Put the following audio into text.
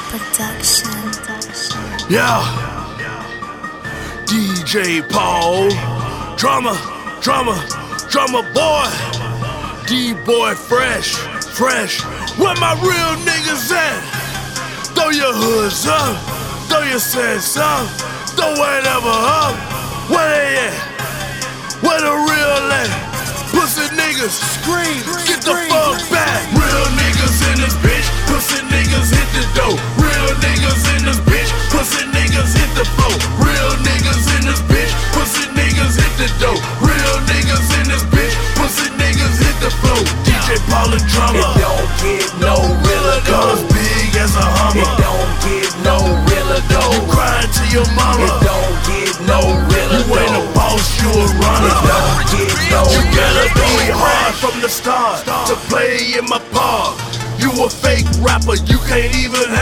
Production. Yeah, DJ Paul, drummer boy, D-boy fresh, where my real niggas at? Throw your hoods up, throw your sense up, throw whatever up, where they at? Where the real at? Pussy niggas, scream, get the fuck back. Real niggas in this bitch, pussy niggas hit the dough. Real niggas in this bitch, pussy niggas hit the floor. Real niggas in this bitch, pussy niggas hit the dough. Real niggas in this bitch, pussy niggas hit the floor. DJ Paul and drummer. It don't get no realer though. As big as a Hummer. It don't get no realer though. You crying to your mama. It don't get no realer You ain't a though. boss, you a runner. It don't get no You gotta realer be though. hard from the start to play in my part. You a fake rapper, you can't even